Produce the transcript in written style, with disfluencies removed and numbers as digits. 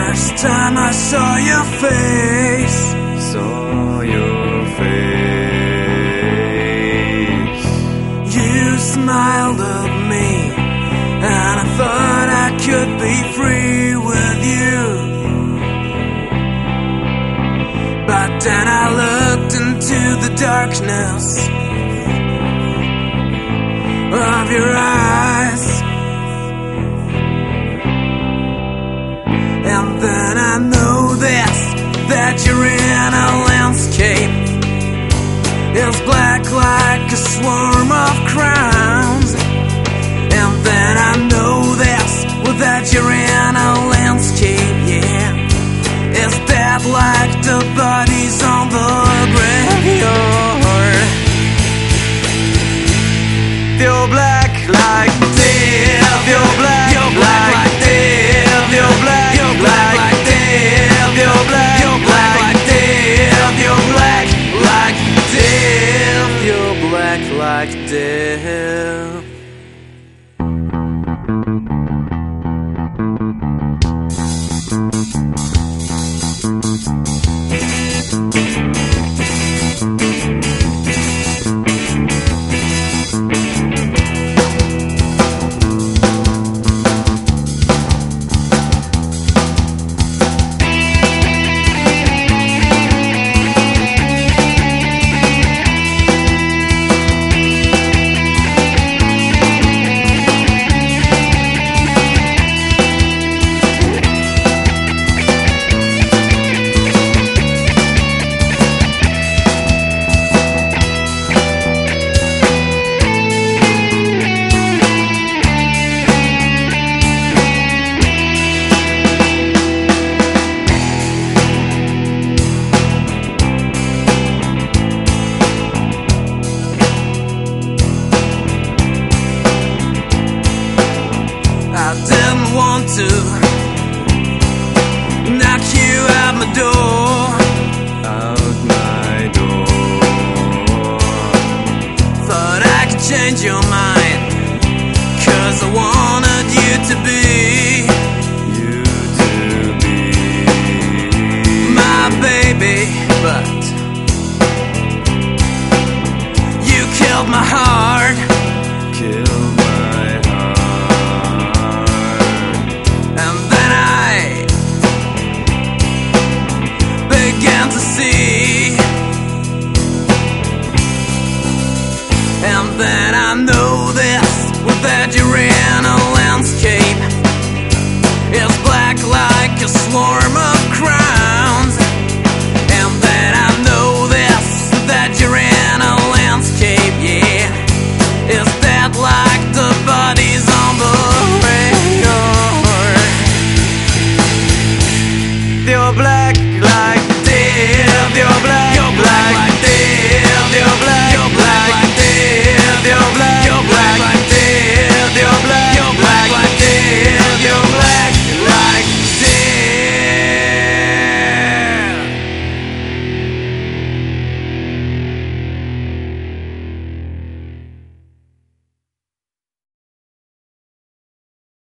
first time I saw your face, you smiled at me, and I thought I could be free with you. But then I looked into the darkness of your eyes, and then I noticed that your inner landscape is black like a swarm of crowns. And then I noticed that your inner landscape, yeah, is dead like the bodies on the graveyard. You're black like death, you're black like death, you're black like death, you're black like death, you're black like death, you're black like death. I didn't want to knock you out my door, Thought I could change your mind, 'cause I wanted you to be my baby. But you killed my heart,